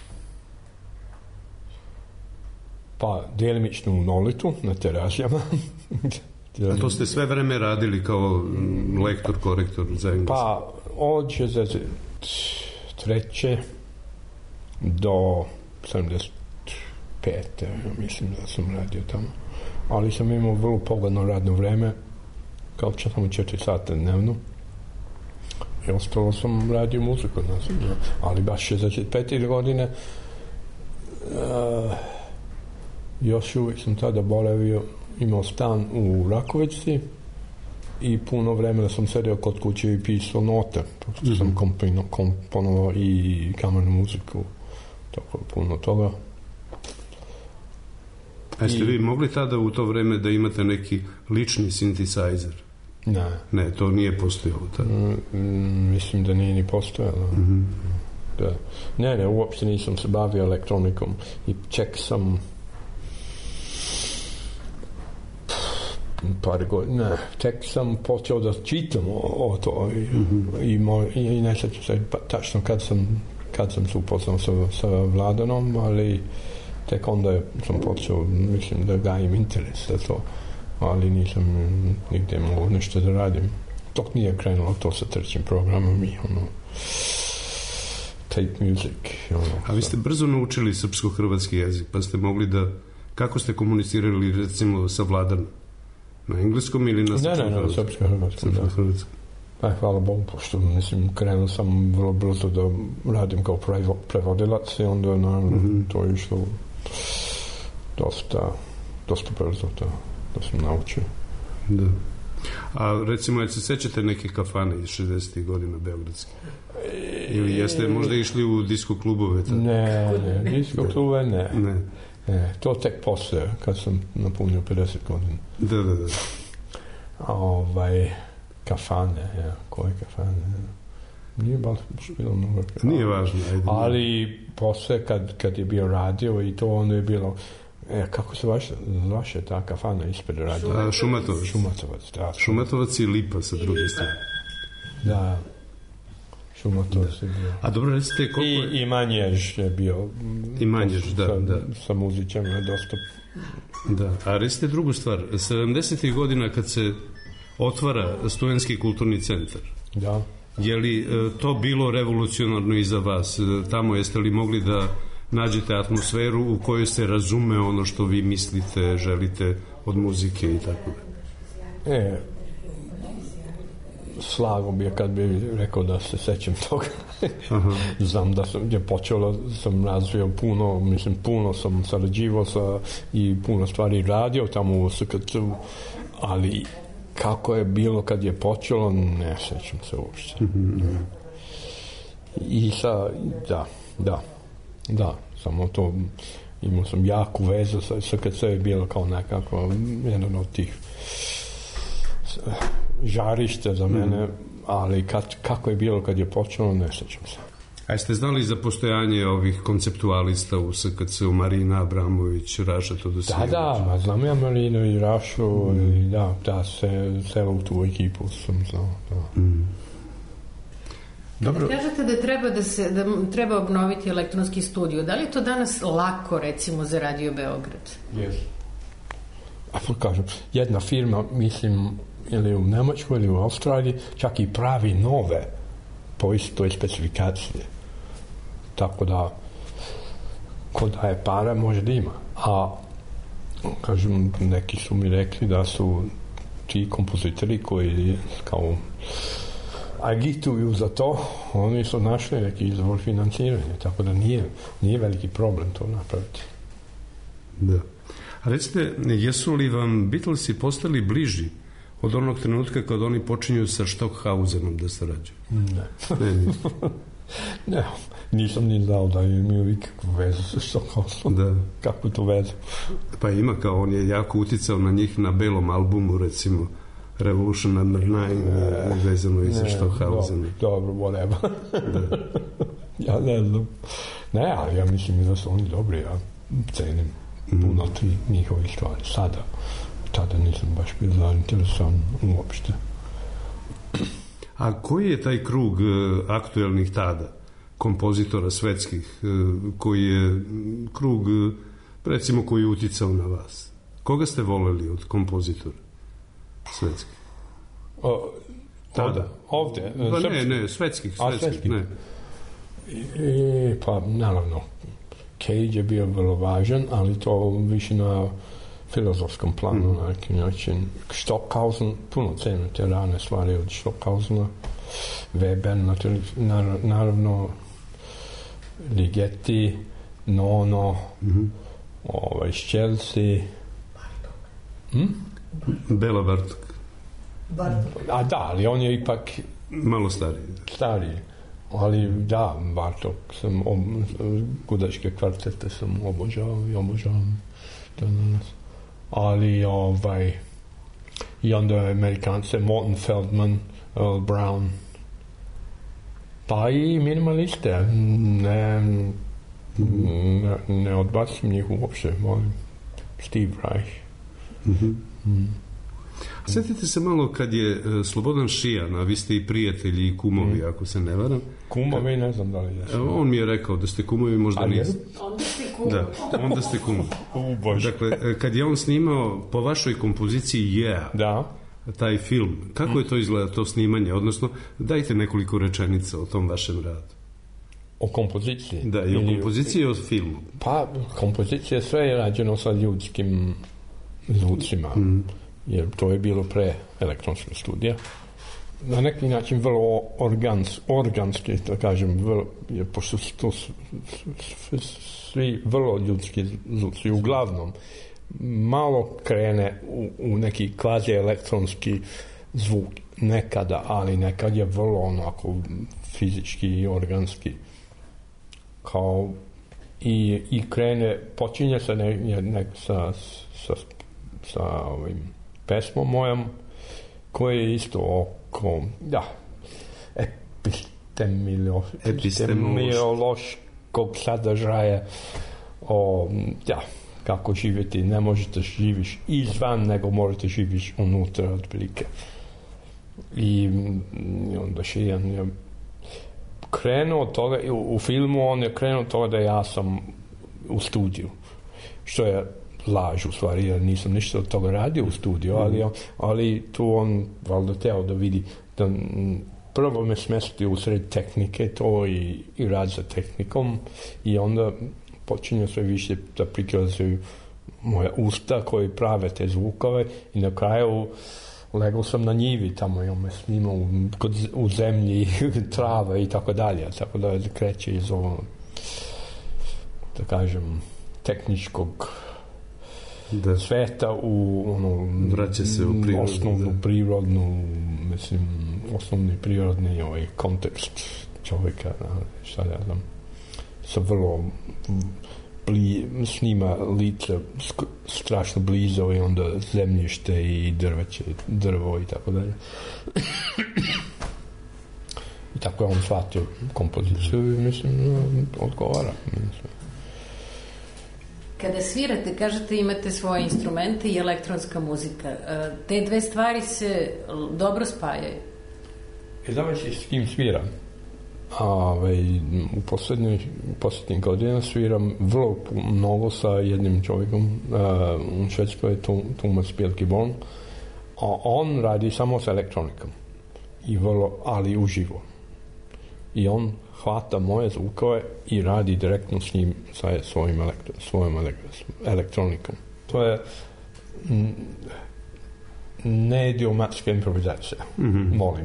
pa delimično u Nolitu, na Terazijama. A to ste sve vreme radili kao lektor, korektor za engleski? Pa od šezdeset treće do sedamdeset pete mislim da sam radio tamo. Ali sam imao vrlo pogodno radno vreme, kao samo četiri sata dnevno. I ostalo sam radio muziku. Ali baš šezdeset pete godine uh, još uvijek sam tada boravio, imao stan u Rakovici i puno vremena sam sedio kod kuće i pisao note. Mm-hmm. Sam kompino, komponovao i kamernu muziku. Tako puno toga. A ste I... vi mogli tada u to vreme da imate neki lični synthesizer? Ne. Ne, to nije postojalo tada. Mm, mislim da nije ni postojalo. Mm-hmm. Da. Ne, ne, uopšte nisam se bavio elektronikom i ček sam par godina, ne, tek sam počeo da čitam o, o to i, mm-hmm. i, moj, i, i ne sjećam se tačno kad sam kad sam se upoznao sa, sa Vladanom, ali tek onda sam počeo, mislim da gajim interes za to, ali nisam nigde mogao nešto da radim. Dok nije krenulo to sa trećim programom i ono tape music. Ono, a vi ste brzo naučili srpsko-hrvatski jezik, pa ste mogli da, kako ste komunicirali recimo sa Vladanom? Na engleskom ili na srpsko-hrvatskom? Ne, ne, na srpsko-hrvatskom, da. Aj, hvala Bogu, pošto mislim, krenuo sam vrlo brzo da radim kao prevo, prevodilac i onda naravno mm-hmm. to je išlo dosta dosta brzo da, da sam naučio. Da. A recimo, jel se sećate neke kafane iz šezdesetih godina beogradske? Ili jeste možda išli u disko klubove? Tako? Ne, ne, disko klubove ne. Ne. Ne, to tek posle, kad sam napunio pedeset godina. Da, da, da. A ovaj, kafane, ja, koje kafane? Nije baš bilo mnogo kafane. Nije važno. Ajde. Ali posle, kad, kad je bio radio i to, onda je bilo, e, kako se vaše, vaše ta kafana ispred radio? A, Šumatovac. Šumatovac, da. Šumatovac i Lipa sa druge strane. Da. Šumatovac je bio. A dobro, recite koliko je... I, i Manjež je bio. I Manjež, da, sa, da. Sa muzičama je dosta... Da, a recite drugu stvar. sedamdesetih godina kad se otvara studentski kulturni centar. Da. Je li to bilo revolucionarno i za vas? Tamo jeste li mogli da nađete atmosferu u kojoj se razume ono što vi mislite, želite od muzike i tako da? E, slago bi je kad bi rekao da se sećam toga. Znam da sam je počelo, sam razvio puno, mislim puno sam sarađivao sa i puno stvari radio tamo u S K C-u, ali kako je bilo kad je počelo, ne sećam se uopšte. Mm-hmm. I sa, da, da, da, samo to, imao sam jaku vezu sa S K C, je bilo kao nekako jedan od tih žarište za mene, mm-hmm. ali kad, kako je bilo kad je počelo, ne sećam se. A jeste znali za postojanje ovih konceptualista u S K C-u, Marina Abramović, Raša Todosijević? Da, da, znam ja Marinu i Rašu, mm. i da, da, se, celu tu ekipu sam znao, da. Mm. Dobro. Kažete da treba da se da treba obnoviti elektronski studio. Da li je to danas lako, recimo, za Radio Beograd? Yes. A pa kažem, jedna firma, mislim, ili u Nemačkoj ili u Australiji, čak i pravi nove po istoj specifikacije. Tako da, ko daje para, može da ima. A, kažem, neki su mi rekli da su ti kompozitori koji kao agituju za to, oni su našli neki izvor financiranja, tako da nije, nije veliki problem to napraviti. Da. A recite, jesu li vam Beatlesi postali bliži od onog trenutka kad oni počinju sa Stockhausenom da se rađaju? Ne. Ne, ne, nisam ni znao da imaju ikakvu vezu sa Stockhausenom. Da. Kako to vezu? Pa ima, kao on je jako uticao na njih na belom albumu, recimo Revolution number nine, vezano i sa Stockhausena. Dobro, whatever. Da. Ja ne znam. Ne, ali ja mislim da su oni dobri, ja cenim puno mm. ti njihovih stvari. Sada, tada nisam baš bio zainteresovan uopšte. A koji je taj krug uh, aktuelnih tada kompozitora svetskih koji je krug, recimo, koji je uticao na vas? Koga ste voleli od kompozitora svetskih? O, tada, ovde? Pa ne, ne, svetskih, A, svetskih, svetskih. ne. I, pa, naravno, Cage je bio vrlo važan, ali to više na filozofskom planu, mm. na neki način. Stockhausen, puno cenim te rane stvari od Stockhausena, Weber, naravno, Ligeti, Nono, mm-hmm. ovaj, Šćelci. Hm? Bela Bartok. Bartok. A da, ali on je ipak malo stariji. Stariji. Ali da, Bartok sam, ob, gudačke kvartete sam obožavao i obožavam to danas. Ali ovaj, i onda Amerikance, Morton Feldman, Earl Brown, pa i minimaliste, ne, ne, ne odbacim njih uopšte, volim Steve Reich. Mm-hmm. Mm. Sjetite se malo kad je uh, Slobodan Šijan, a vi ste i prijatelji i kumovi, mm. ako se ne varam. Kumovi, ne znam da li je. On mi je rekao da ste kumovi, možda niste. Onda ste kumovi. Da, onda ste kumovi. U Bože. Dakle, kad je on snimao po vašoj kompoziciji Yeah, da. taj film, kako je to izgleda, to snimanje? Odnosno, dajte nekoliko rečenica o tom vašem radu. O kompoziciji? Da, i o kompoziciji i o filmu. Pa, kompozicija sve je rađeno sa ljudskim zvucima, mm. jer to je bilo pre elektronskog studija. Na neki način vrlo organs, organski, da kažem, vrlo, jer pošto su to svi vrlo ljudski zvuci, uglavnom, malo krene u, u neki kvazi elektronski zvuk nekada, ali nekad je vrlo onako fizički i organski, kao i, i krene, počinje se ne, ne, sa, sa, sa ovim pesmom mojom, koja je isto oko, da, epistemilo, epistemološkog sadržaja, o, da, kako živjeti, ne možete živiš izvan, nego možete živiš unutra otprilike. I, i onda Šijan je krenuo od toga, u, u filmu on je krenuo od toga da ja sam u studiju, što je laž u stvari, jer nisam ništa od toga radio u studiju, ali, ali tu on valjda teo da vidi da prvo me smestio u sred tehnike, to i, i rad za tehnikom, i onda počinju sve više da prikazuju moja usta koji prave te zvukove, i na kraju legao sam na njivi tamo i on me snimao u, u zemlji, trave i tako dalje, tako da kreće iz ovog, da kažem, tehničkog da. sveta u ono, vraća se u prirodu, osnovnu da. prirodnu, mislim, osnovni prirodni ovaj kontekst čovjeka, šta ja znam, sa vrlo bli, snima lice sk- strašno blizu i onda zemljište i drveće, drvo i tako dalje. I tako je on shvatio kompoziciju i mislim, odgovara. Mislim. Kada svirate, kažete imate svoje instrumente i elektronska muzika. Te dve stvari se dobro spajaju. I zavisi s kim sviram. A, ovaj, u posljednjih posljednjih godina sviram vrlo mnogo sa jednim čovjekom uh, u Švedskoj, Thomas Bjelkeborn, a on radi samo sa elektronikom, i vrlo, ali uživo. I on hvata moje zvukove i radi direktno s njim sa svojim elektro, svojom elektronikom. To je m, neidiomatska improvizacija. Mm-hmm. Molim.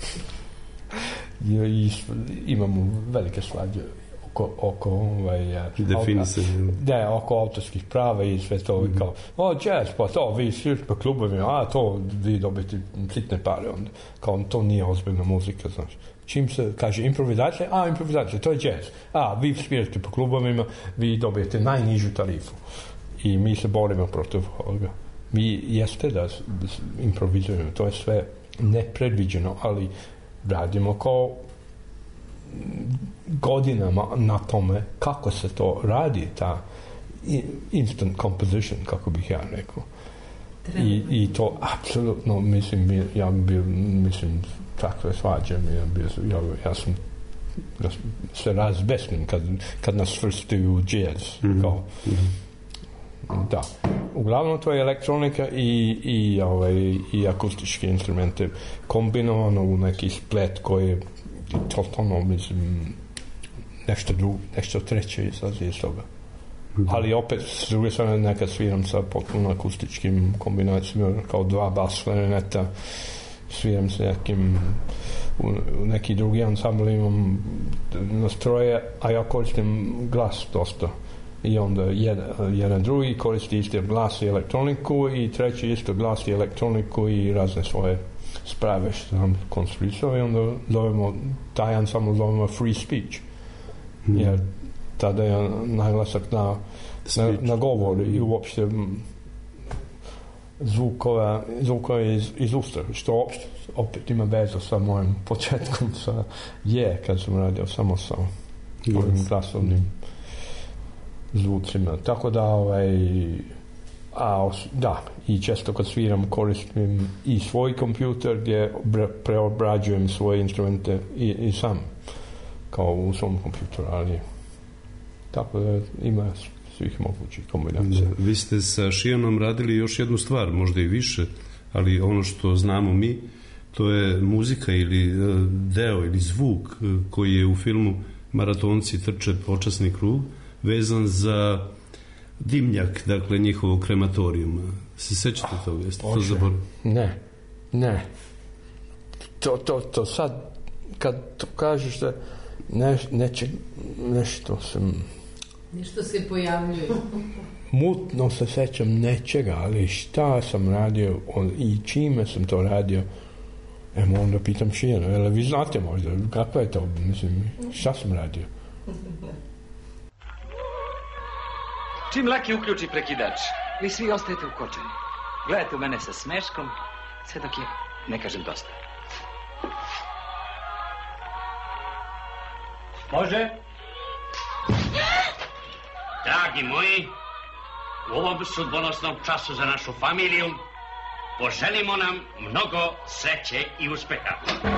I, i imamo velike svađe oko, oko ovaj, definisanje. Da, oko autorskih prava i sve to. Mm-hmm. Kao, o, jazz, pa to, vi svirate po klubovima, a to vi dobiti sitne pare onda. Kao, to nije ozbiljna muzika, znaš. Čim se kaže improvizacija, a improvizacija, to je jazz. A, vi svirate po klubovima, vi dobijete najnižu tarifu. I mi se borimo protiv ovoga. Mi jeste da improvizujemo, to je sve nepredviđeno, ali radimo kao godinama na tome kako se to radi, ta instant composition, kako bih ja rekao. I, i to apsolutno, mislim, ja bi bio, mislim, takve svađe, ja, bio, ja, ja sam da se razbesnim kad, kad nas svrstaju u jazz. Mm-hmm. Kao, da. Uglavnom to je elektronika i, i, ovaj, i akustičke instrumente kombinovano u neki splet koji je totalno, mislim, nešto drugo, nešto treće izlazi iz toga. Mm-hmm. Ali opet, s druge strane, nekad sviram sa potpuno akustičkim kombinacijama, kao dva bas klarineta, sviram sa nekim u, u neki drugi ansambl imam nastroje, a ja koristim glas dosta. I onda jedan, jedan drugi koristi isto glas i elektroniku i treći isto glas i elektroniku i razne svoje sprave što sam konstruisao i onda zovemo, taj ansambl zovemo free speech. Mm. Jer tada je naglasak na, na, na govor i uopšte zvukova, zvukova iz, iz usta, što opšte, opet ima vezu sa mojim početkom sa je, kad sam radio samo sa ovim glasovnim zvucima. Tako da, ovaj, a, da, i često kad sviram koristim i svoj kompjuter gdje preobrađujem svoje instrumente i, i sam, kao u svom kompjuteru, ali tako da ima svih mogućih kombinacija. Da, vi ste sa Šijanom radili još jednu stvar, možda i više, ali ono što znamo mi, to je muzika ili deo ili zvuk koji je u filmu Maratonci trče počasni krug vezan za dimnjak, dakle njihovog krematorijuma. Se sećate toga? Jeste to zaboravili? Ne, ne. To, to, to sad, kad to kažeš da ne, neće, nešto sam... Nešto se pojavljuje. Mutno se sećam nečega, ali šta sam radio i čime sam to radio, evo onda pitam Šijana, jel vi znate možda, kako je to, mislim, šta sam radio? Čim Laki uključi prekidač, vi svi ostajete u kočenju. Gledajte u mene sa smeškom, sve dok je, ne kažem dosta. Može? Dragi moji, u ovom sudbonosnom času za našu familiju poželimo nam mnogo sreće i uspeha.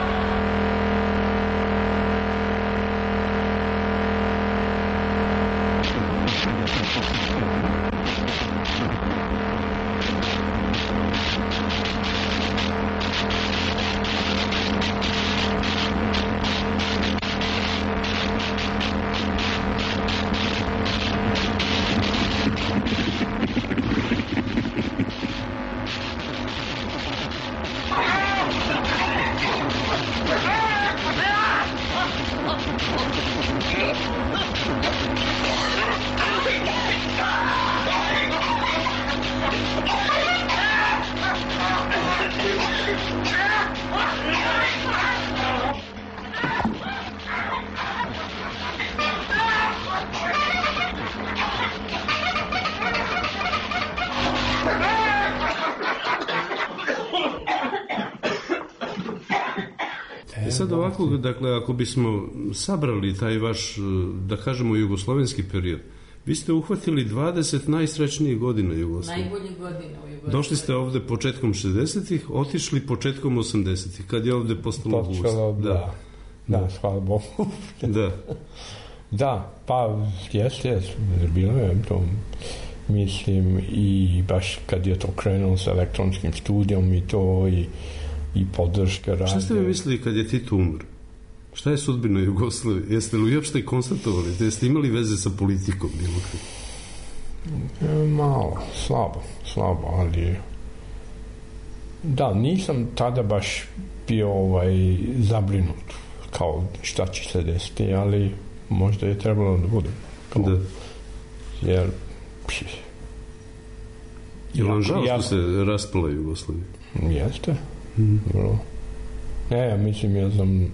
Sad ovako, dakle, ako bismo sabrali taj vaš, da kažemo, jugoslovenski period, vi ste uhvatili dvadeset najsrećnijih godina Jugoslavije. Najboljih godina u Jugoslaviji. Došli ste ovde početkom šezdesetih, otišli početkom osamdesetih, kad je ovde postalo gust. Počelo, da. Da, da, hvala Bogu. Da. Da, pa, jes, jes, bilo je to, mislim, i baš kad je to krenulo sa elektronskim studijom i to, i i podrška rade. Šta ste mi mislili kad je Tito umr? Šta je sudbina Jugoslavije? Jeste li uopšte konstatovali? Jeste imali veze sa politikom? E, malo, slabo, slabo, ali da, nisam tada baš bio ovaj, zabrinut kao šta će se desiti, ali možda je trebalo da bude. Kao, da. Jer je vam žao što se raspala Jugoslavija? Jeste. Mm. Ne, ja mislim, ja sam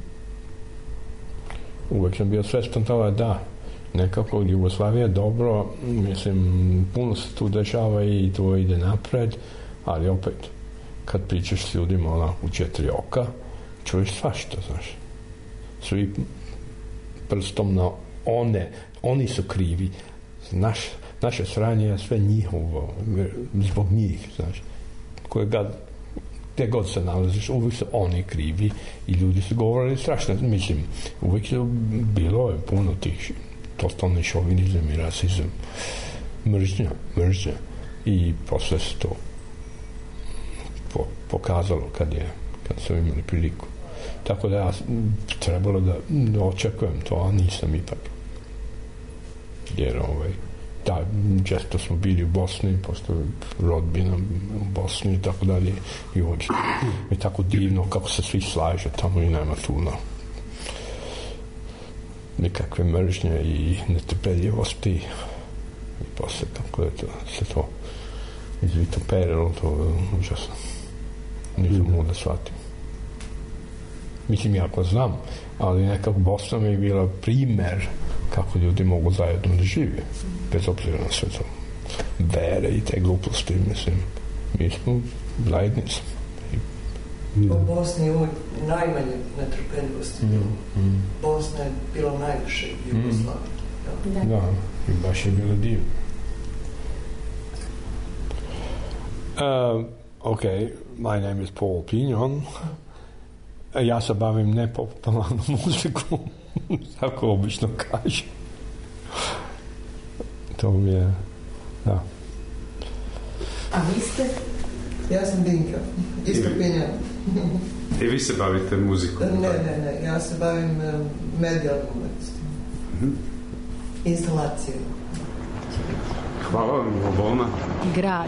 uvek sam bio svestan toga da nekako Jugoslavija je dobro, mislim, puno se tu dešava i to ide napred, ali opet kad pričaš s ljudima onako u četiri oka, čuješ svašta, znaš, svi prstom na one, oni su krivi, naš, naše sranje je sve njihovo zbog njih, znaš, koje ga gde god se nalaziš, uvijek su oni krivi i ljudi su govorili strašno, mislim, uvijek su bilo je puno tih totalni šovinizam i rasizam, mržnja, mržnja i posle se to po, pokazalo kad je, kad su imali priliku. Tako da ja trebalo da, da očekujem to, a nisam ipak. Jer ovaj, da, često smo bili u Bosni, pošto rodbina u Bosni i tako dalje, i uvijek je tako divno kako se svi slaže tamo i nema tu no, nikakve mržnje i netrpeljivosti i posle kako je to, se to izvitoperilo, to je užasno. Nisam mogu da shvatim. Mislim, jako znam, ali nekako Bosna mi je bila primer kako ljudi mogu zajedno da žive, bez obzira na sve to vere i te gluposti, mislim, mi smo zajednica. U Bosni je uvijek najmanje netrpeljivosti. Mm, mm. Bosna je bila najviše u Jugoslaviji. Mm. Da. da, i baš je bilo divno. Uh, ok, my name is Paul Pignon. Ja se bavim nepopularnom muzikom, tako obično kažem. To mi je, da. A vi ste? Ja sam Dinka, isto Pinjan. I vi se bavite muzikom? Ne, ne, ne, ja se bavim medijalnom umetnostima. Mm-hmm. Instalacijama. Hvala vam, Obolna. Grad.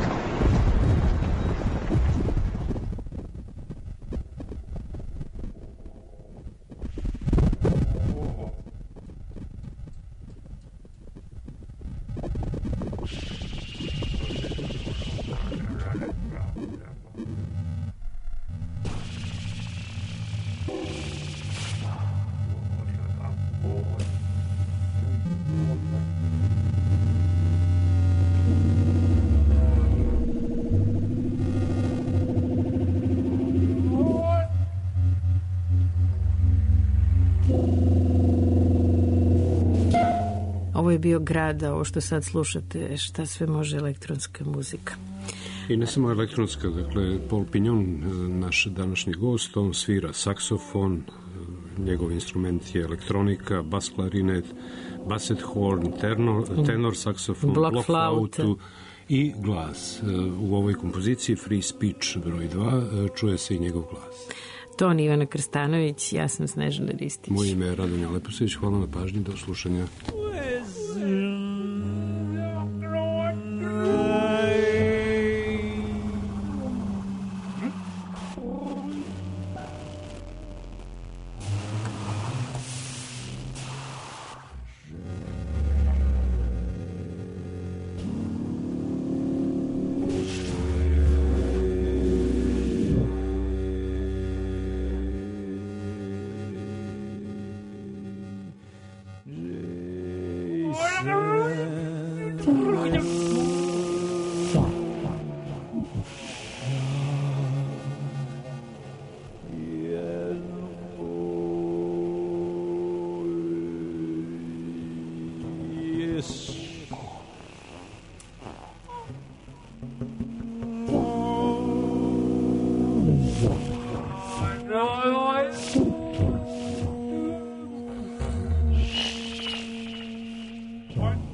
Ovo je bio grad, ovo što sad slušate, šta sve može elektronska muzika. I ne samo elektronska, dakle, Paul Pignon, naš današnji gost, on svira saksofon, njegov instrument je elektronika, bas klarinet, basset horn, tenor, tenor saksofon, blok flautu i glas. U ovoj kompoziciji Free Speech broj dva čuje se i njegov glas. Ton Ivana Krstanović, ja sam Snežana Ristić. Moje ime je Radonja Leposević, hvala na pažnji, do slušanja. One.